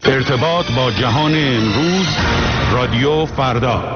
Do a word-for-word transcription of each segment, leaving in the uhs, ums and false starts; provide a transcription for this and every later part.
ارتباط با جهان امروز، رادیو فردا.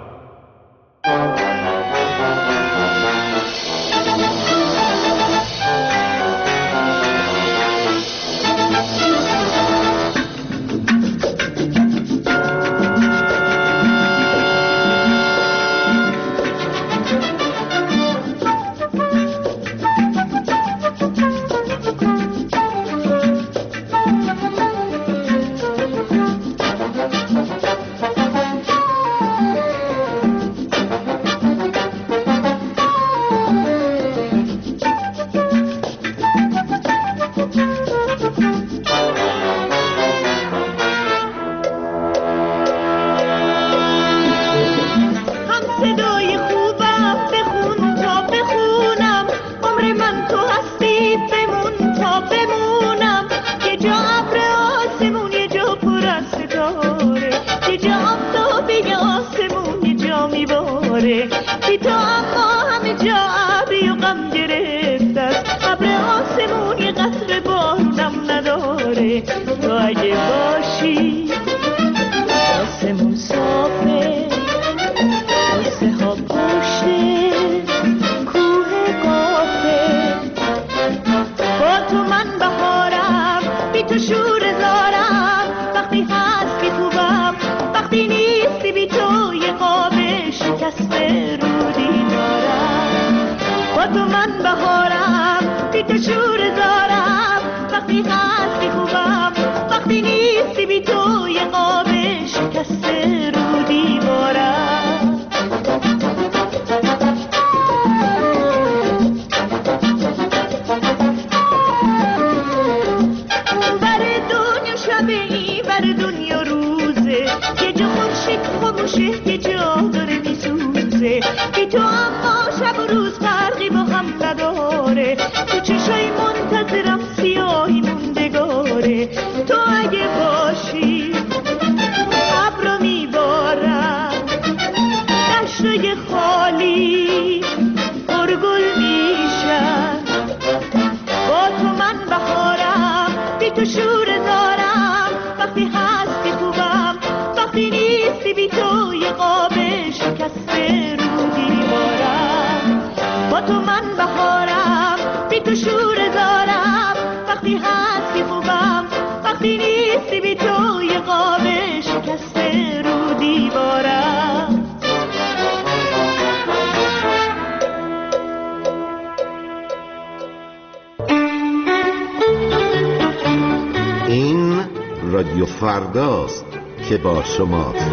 رادیو فرداست که با شماست.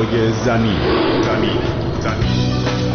فردای زمین. زمین. زمین.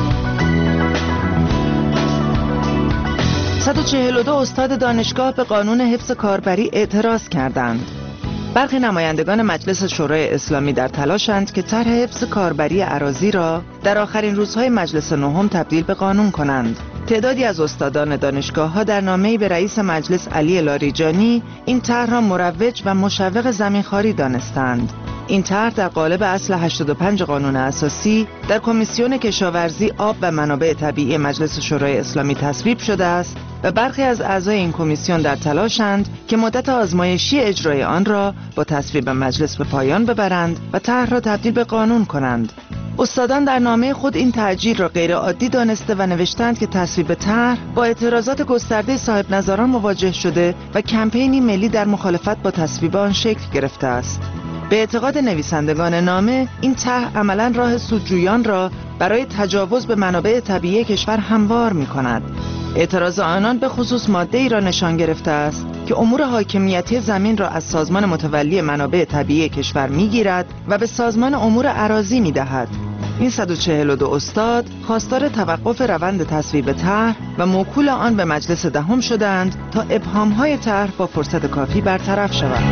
صد و چهل و دو استاد دانشگاه به قانون حفظ کاربری اعتراض کردند. برخی نمایندگان مجلس شورای اسلامی در تلاشند که طرح حفظ کاربری اراضی را در آخرین روزهای مجلس نهم تبدیل به قانون کنند. تعدادی از استادان دانشگاه‌ها در نامه‌ای به رئیس مجلس علی لاریجانی این طرح را مروج و مشوق زمینخواری دانستند. این طرح در قالب اصل هشتاد و پنج قانون اساسی در کمیسیون کشاورزی، آب و منابع طبیعی مجلس شورای اسلامی تصویب شده است و برخی از اعضای این کمیسیون در تلاشند که مدت آزمایشی اجرای آن را با تصویب مجلس به پایان ببرند و طرح را تبدیل به قانون کنند. استادان در نامه خود این تعجیل را غیر عادی دانسته و نوشتند که تصویب طرح با اعتراضات گسترده صاحب نظران مواجه شده و کمپینی ملی در مخالفت با تصویب آن شکل گرفته است. به اعتقاد نویسندگان نامه، این طرح عملاً راه سودجویان را برای تجاوز به منابع طبیعی کشور هموار می‌کند. اعتراض آنان به خصوص ماده‌ای را نشان گرفته است که امور حاکمیتی زمین را از سازمان متولی منابع طبیعی کشور می‌گیرد و به سازمان امور اراضی می‌دهد. این صد و چهل و دو استاد خواستار توقف روند تصویب طرح و موکول آن به مجلس دهم شدند تا ابهام‌های طرح با فرصت کافی برطرف شود.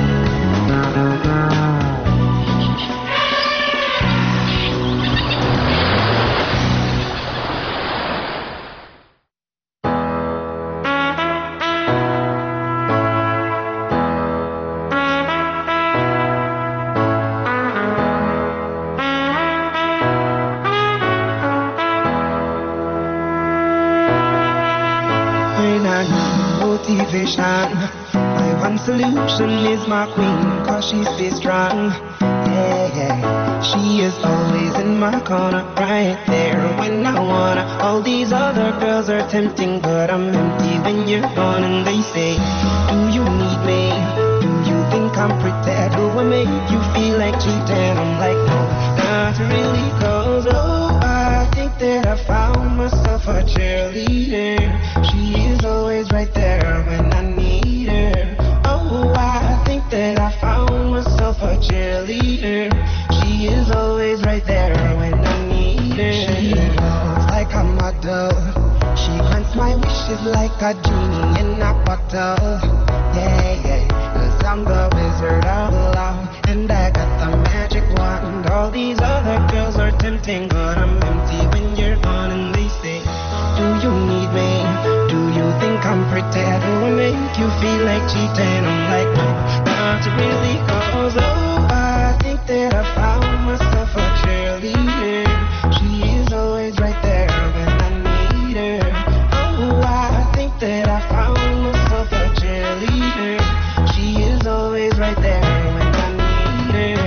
My one solution is my queen, cause she stays strong. Yeah, yeah. She is always in my corner, right there when I wanna. All these other girls are tempting, but I'm empty when you're gone. And they say, do you need me? Do you think I'm pretty? Do I make you feel like cheating? I'm like, no, not really, cause oh, I think that I found myself a cheerleader. She is always right there when I need her. Oh, I think that I found myself a cheerleader. She is always right there when I need her. She looks like a model. She grants my wishes like a genie in a bottle. Yeah, yeah, cause I'm the wizard of love, and I got the magic wand. All these other girls are tempting, but I'm empty when you're gone. And they say, do you need me? Do you think I'm pretty? Do I make you feel like cheating? I'm like, no, not really, cause oh, I think that I found myself a cheerleader. She is always right there when I need her. Oh, I think that I found myself a cheerleader. She is always right there when I need her.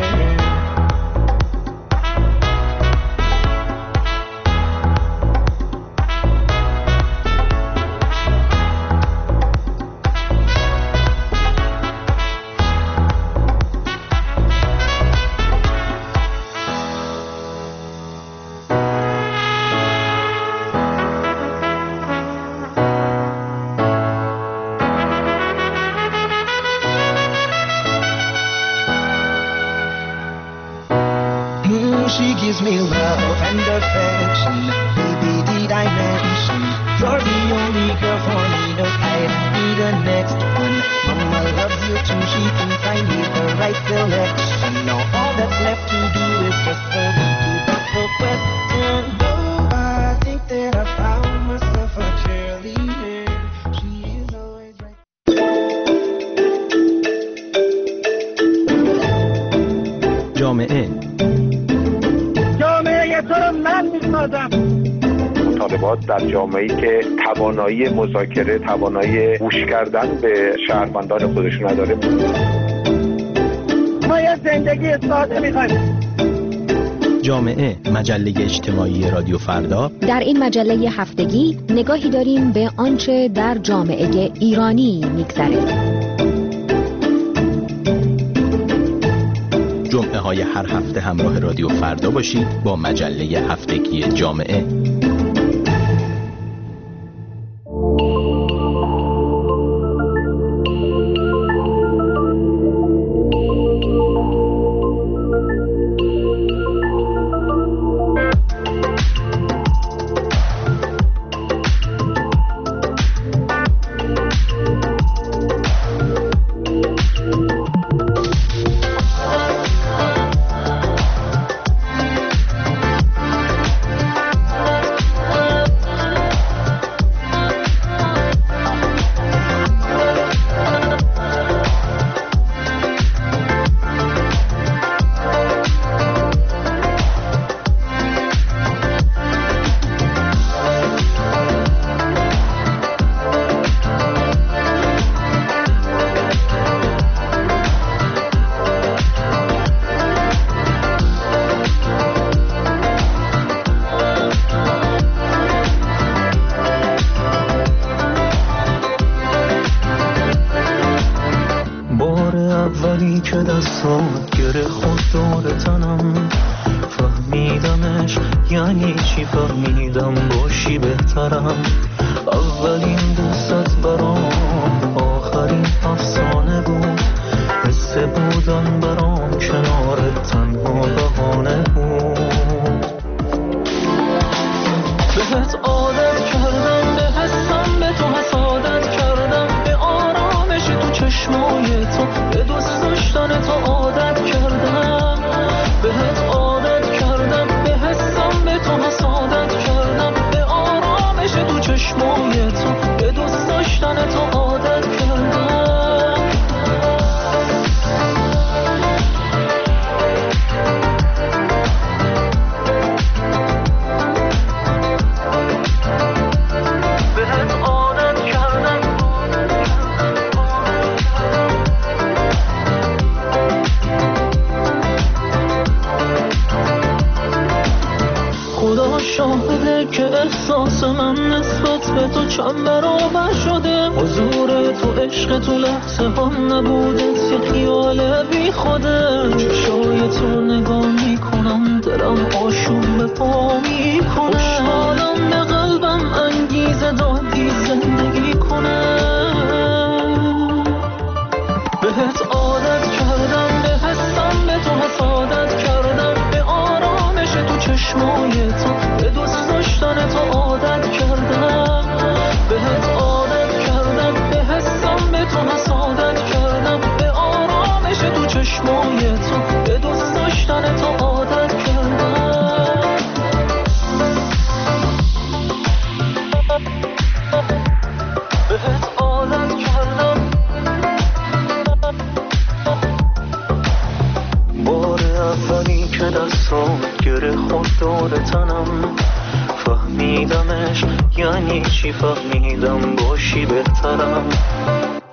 She gives me love and affection. Baby, did I mention you're the only girl for me? No, I don't need a next one. Mama loves you too. She thinks I need the right selection. Now all that's left to do is just for me to put the question. Oh, I think that I found myself a cheerleader. She is always right. جامعه مطالبات در جامعه‌ای که توانایی مذاکره، توانایی گوش کردن به شهروندان خودشون نداره. ما یه زندگی ساده می‌خوایم. جامعه، مجله اجتماعی رادیو فردا. در این مجله هفتگی نگاهی داریم به آنچه در جامعه ایرانی می‌گذره. جمعه های هر هفته همراه رادیو فردا باشید با مجله هفتگی جامعه. دستات گره خود دور تنم، فهمیدمش یعنی چی، فهمیدم باشی بهترم. اولین دوستت برام آخرین افسانه بود، حس بودن برام کنارت تنها بهانه بود. بهت عادت کردم، به حسم به تو حسادت کردم، به آرامش تو چشمای تو، به دوست داشتن تو عادت کردم. بهت عادت کردم، به حسم به تو حسادت کردم، به آرامش تو چشمای تو، به دوست داشتن تو عادت کردم. شاهده که احساس من نسبت به تو چند برابر شده. حضور تو عشق تو لحظه هم نبوده، یه خیال بی خوده. چشای تو نگاه میکنم، دلم آشوب به پا میکنه. خوشحالم به قلبم انگیزه دادی زندگی کنه. بهت عادت کردم، به حسم به تو حسادت کردم، به آرامش تو چشمای تو، به دوست داشتن تو عادت کردم. بهت عادت کردم، به حسم به تو حسادت کردم، به آرامش تو چشمای تو، به دوست داشتن تو عادت کردم. بهت عادت کردم. بار اولی که دستات گره خود دور تنم، فهمیدمش یعنی چی، فهمیدم باشی بهترم.